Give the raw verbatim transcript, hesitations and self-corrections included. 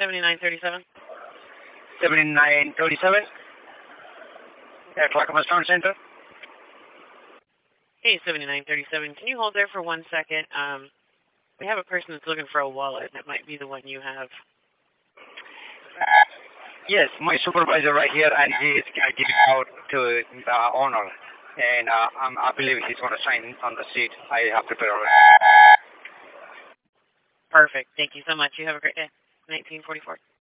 seventy-nine thirty-seven. seventy-nine thirty-seven. At Clackamas Town Center. Hey, seventy-nine thirty-seven. Can you hold there for one second? Um, we have a person that's looking for a wallet. That might be the one you have. Yes, my supervisor right here, and he is going to give it out to the owner. And uh, I'm, I believe he's going to sign on the sheet I have prepared. Perfect. Thank you so much. You have a great day. nineteen forty-four.